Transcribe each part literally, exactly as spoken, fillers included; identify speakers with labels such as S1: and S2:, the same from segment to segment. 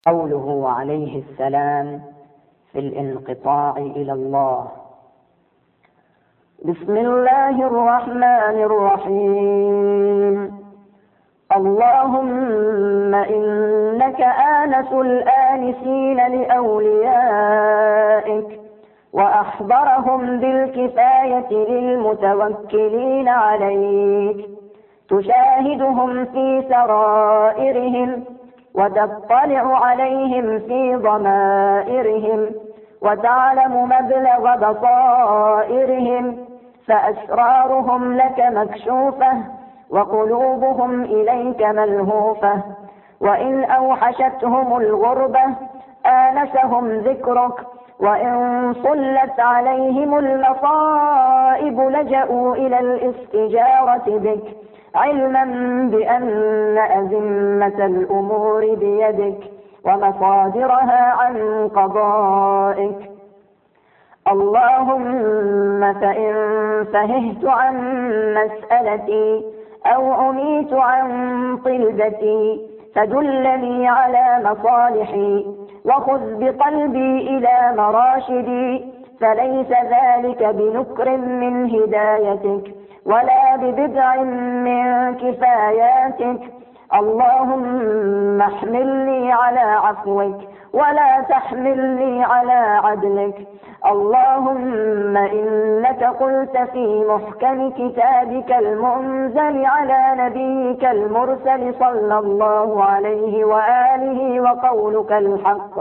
S1: قوله عليه السلام في الانقطاع إلى الله: بسم الله الرحمن الرحيم. اللهم إنك آنس الآنسين لأوليائك وأحضرهم بالكفاية للمتوكلين عليك، تشاهدهم في سرائرهم وتطلع عليهم في ضمائرهم وتعلم مبلغ بصائرهم، فأسرارهم لك مكشوفة وقلوبهم إليك ملهوفة، وإن أوحشتهم الغربة آنسهم ذكرك، وإن صلت عليهم المصائب لجأوا إلى الاستجارة بك، علما بأن أزمة الأمور بيدك ومصادرها عن قضائك. اللهم فإن فههت عن مسألتي أو عميت عن طلبتي فدلني على مصالحي، وخذ بقلبي إلى مراشدي، فليس ذلك بنكر من هدايتك ولا ببدع من كفاياتك. اللهم احملني على عفوك ولا تحملني على عدلك. اللهم إنك قلت في محكم كتابك المنزل على نبيك المرسل صلى الله عليه وآله وقولك الحق: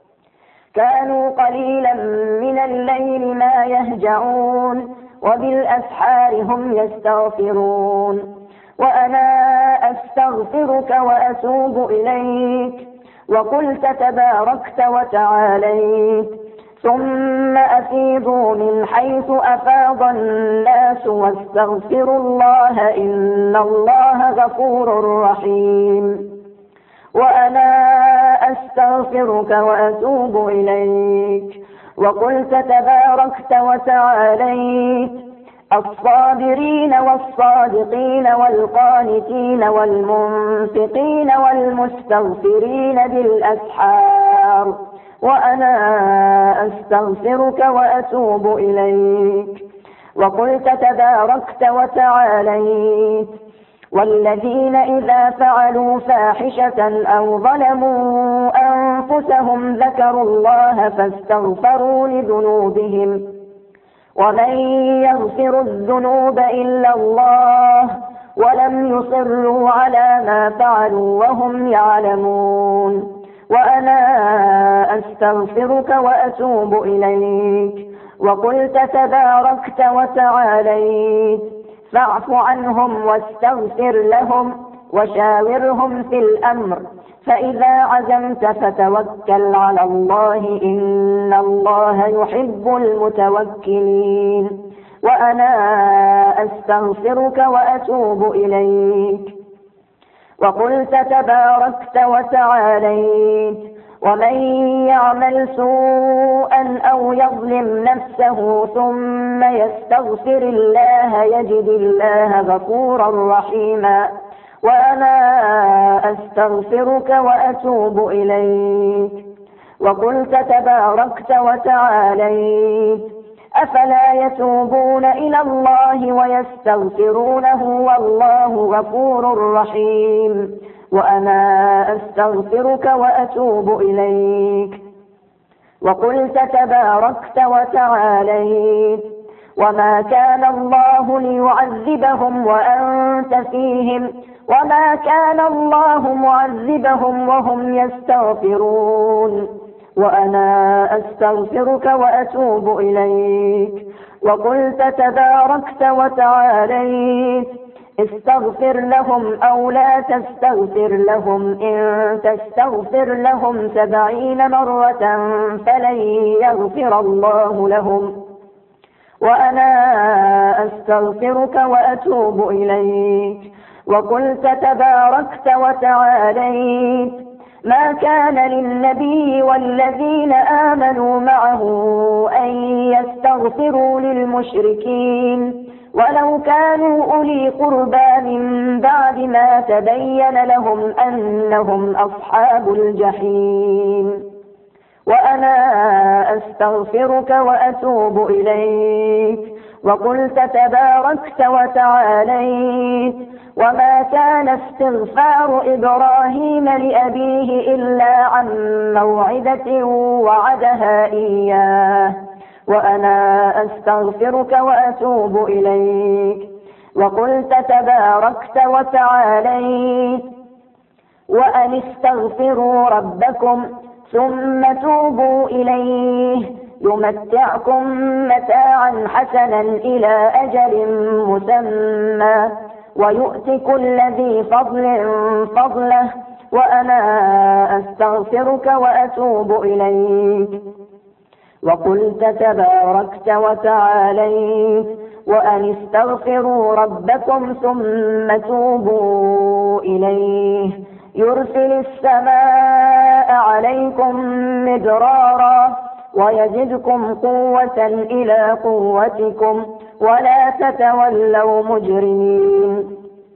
S1: كانوا قليلا من الليل ما يهجعون وبالأسحار هم يستغفرون. وأنا أستغفرك وأتوب إليك. وقلت تباركت وتعاليت: ثم أفيضوا من حيث أفاض الناس واستغفروا الله إن الله غفور رحيم. وأنا أستغفرك وأتوب إليك. وقلت تباركت وتعاليت: الصابرين والصادقين والقانتين والمنفقين والمستغفرين بالأسحار. وأنا أستغفرك وأتوب إليك. وقلت تباركت وتعاليت: والذين إذا فعلوا فاحشة أو ظلموا أنفسهم ذكروا الله فاستغفروا لذنوبهم، ومن يغفر الذنوب إلا الله، ولم يصروا على ما فعلوا وهم يعلمون. وأنا أستغفرك وأتوب إليك. وقلت تباركت وتعاليت: فاعف عنهم واستغفر لهم وشاورهم في الأمر، فإذا عزمت فتوكل على الله إن الله يحب المتوكلين. وأنا أستغفرك وأتوب إليك. وقلت تباركت وتعاليت: ومن يعمل سوءا أو يظلم نفسه ثم يستغفر الله يجد الله غفورا رحيما. وأنا أستغفرك وأتوب إليك. وقلت تباركت وتعاليت: أفلا يتوبون إلى الله ويستغفرونه والله غفور رحيم. وأنا أستغفرك وأتوب إليك. وقلت تباركت وتعاليت: وما كان الله ليعذبهم وأنت فيهم، وما كان الله معذبهم وهم يستغفرون. وأنا أستغفرك وأتوب إليك. وقلت تباركت وتعاليت: استغفر لهم أو لا تستغفر لهم، إن تستغفر لهم سبعين مرة فلن يغفر الله لهم. وأنا أستغفرك وأتوب إليك. وقلت تباركت وتعاليت: ما كان للنبي والذين آمنوا معه أن يستغفروا للمشركين ولو كانوا أولي قربى من بعد ما تبين لهم أنهم أصحاب الجحيم. وأنا أستغفرك وأتوب إليك. وقلت تباركت وتعاليت. وما كان استغفار إبراهيم لأبيه إلا عن موعدة وعدها إياه. وأنا أستغفرك وأتوب إليك. وقلت تباركت وتعاليت. وأن استغفروا ربكم ثم توبوا إليه يمتعكم متاعا حسنا إلى أجل مسمى ويؤتي كل ذي فضل فضله. وأنا أستغفرك وأتوب إليك. وقلت تباركت وتعاليت. وأن استغفروا ربكم ثم توبوا إليه يرسل السماء عليكم مدرارا ويزدكم قوة إلى قوتكم ولا تتولوا مجرمين.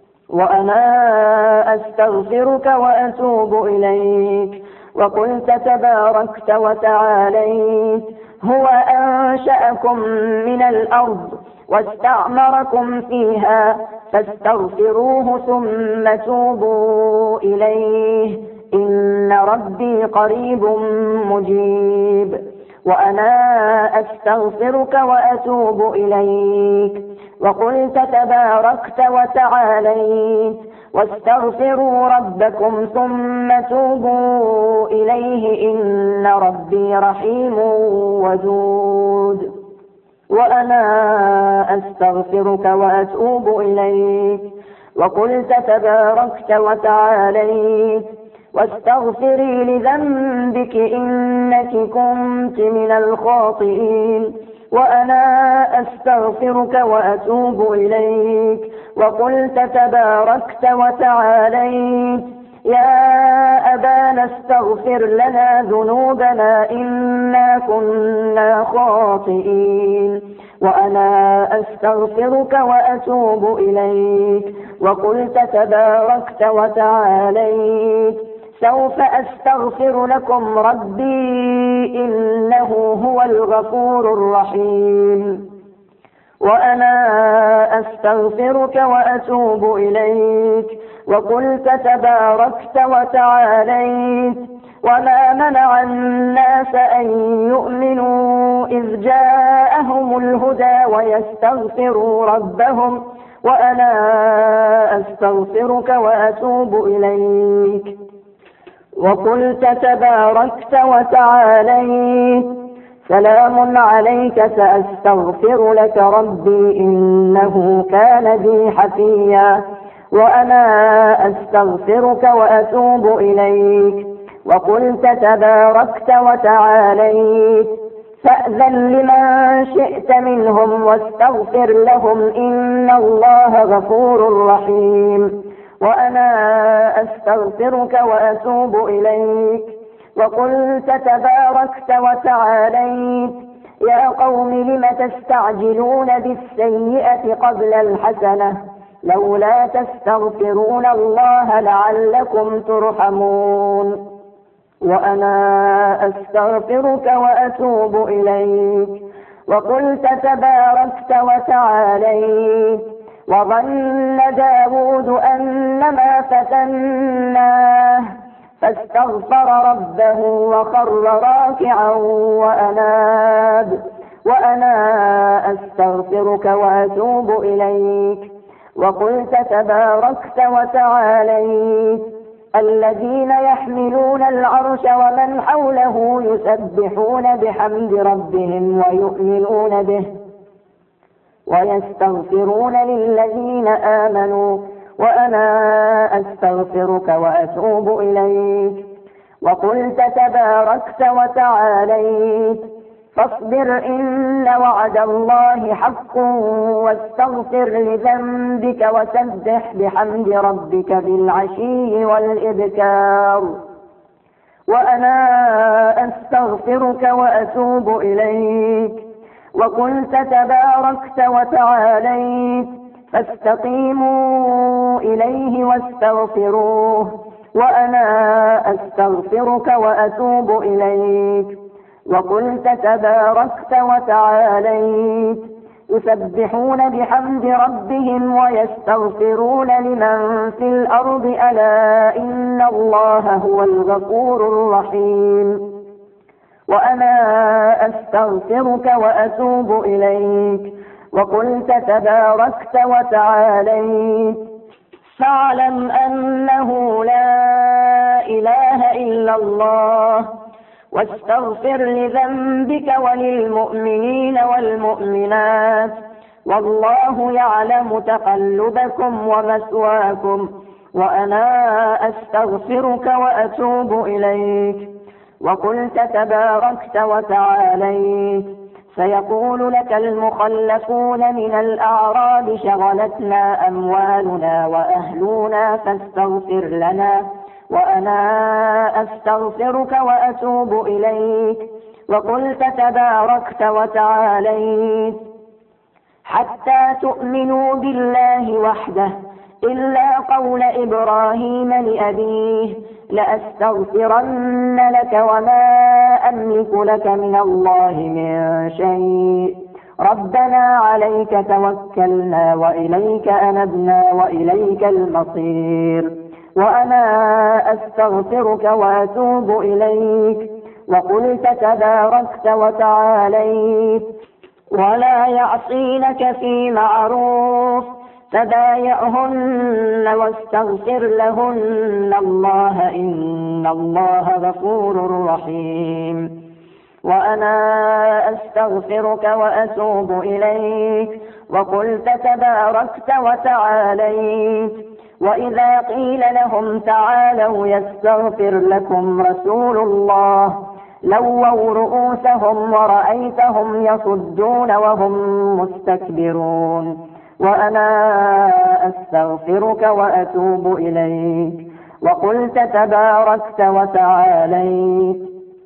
S1: وأنا أستغفرك وأتوب إليك. وقلت تباركت وتعاليت. هو أنشأكم من الأرض واستعمركم فيها فاستغفروه ثم توبوا إليه إن ربي قريب مجيب. وأنا أستغفرك وأتوب إليك. وقلت تباركت وتعاليت. واستغفروا ربكم ثم توبوا إليه إن ربي رحيم ودود. وأنا أستغفرك وأتوب إليك. وقلت تباركت وتعاليت. واستغفري لذنبك إنك كنت من الخاطئين. وأنا أستغفرك وأتوب إليك. وقلت تباركت وتعاليت. يا أبانا استغفر لنا ذنوبنا إنا كنا خاطئين. وأنا أستغفرك وأتوب إليك. وقلت تباركت وتعاليت. سوف أستغفر لكم ربي إنه هو الغفور الرحيم. وأنا أستغفرك وأتوب إليك. وقلت تباركت وتعاليت. وما منع الناس أن يؤمنوا إذ جاءهم الهدى ويستغفروا ربهم. وأنا أستغفرك وأتوب إليك. وقلت تباركت وتعاليت. سلام عليك سأستغفر لك ربي إنه كان بي حفيا. وأنا أستغفرك وأتوب إليك. وقلت تباركت وتعاليت. فأذن لمن شئت منهم واستغفر لهم إن الله غفور رحيم. وأنا أستغفرك وأتوب إليك. وقلت تباركت وتعاليت. يا قوم لم تستعجلون بالسيئة قبل الحسنة لولا تستغفرون الله لعلكم ترحمون. وأنا أستغفرك وأتوب إليك. وقلت تباركت وتعاليت. وظن داود أنما فتناه فاستغفر ربه وخر راكعا وأناب. وأنا أستغفرك وأتوب إليك. وقلت تباركت وتعاليت. الذين يحملون العرش ومن حوله يسبحون بحمد ربهم ويؤمنون به ويستغفرون للذين آمنوا. وأنا أستغفرك وأتوب إليك. وقلت تباركت وتعاليت. فاصبر إن وعد الله حق واستغفر لذنبك وسبح بحمد ربك بالعشي والإبكار. وأنا أستغفرك وأتوب إليك. وقلت تباركت وتعاليت فاستقيموا إليه واستغفروه. وأنا أستغفرك وأتوب إليك. وقلت تباركت وتعاليت يسبحون بحمد ربهم ويستغفرون لمن في الأرض ألا إن الله هو الغفور الرحيم. وأنا أستغفرك وأتوب إليك. وقلت تباركت وتعاليت فاعلم أنه لا إله إلا الله واستغفر لذنبك وللمؤمنين والمؤمنات والله يعلم تقلبكم ومثواكم. وأنا أستغفرك وأتوب إليك. وقلت تباركت وتعاليت سيقول لك المخلفون من الأعراب شغلتنا أموالنا وأهلنا فاستغفر لنا. وأنا أستغفرك وأتوب إليك. وقلت تباركت وتعاليت حتى تؤمنوا بالله وحده إلا قول إبراهيم لأبيه لأستغفرن لك وما أملك لك من الله من شيء ربنا عليك توكلنا وإليك أنبنا وإليك المصير. وأنا أستغفرك وأتوب إليك. وقلت تباركت وتعاليت ولا يعصينك في معروف فبايعهن واستغفر لهن الله إن الله غفور رحيم. وأنا أستغفرك وأتوب إليك. وقلت تباركت وتعاليت وإذا قيل لهم تعالوا يستغفر لكم رسول الله لووا رؤوسهم ورأيتهم يصدون وهم مستكبرون. وأنا أستغفرك وأتوب إليك. وقلت تباركت وتعاليت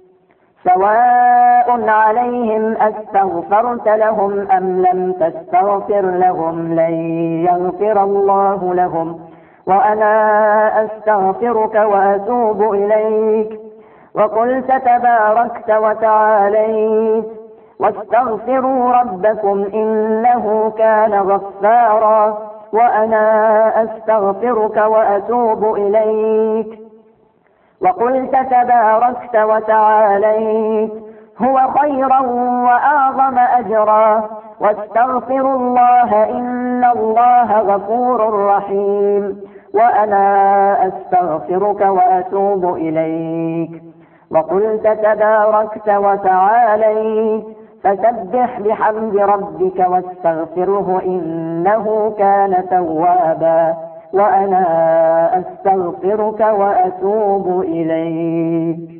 S1: سواء عليهم أستغفرت لهم أم لم تستغفر لهم لن يغفر الله لهم. وأنا أستغفرك وأتوب إليك. وقلت تباركت وتعاليت واستغفروا ربكم إنه كان غفارا. وأنا أستغفرك وأتوب إليك. وقلت تباركت وتعاليت هو خيرا وأعظم أجرا واستغفروا الله إن الله غفور رحيم. وأنا أستغفرك وأتوب إليك. وقلت تباركت وتعاليت فسبح بحمد ربك واستغفره إنه كان توابا. وأنا أستغفرك وأتوب إليك.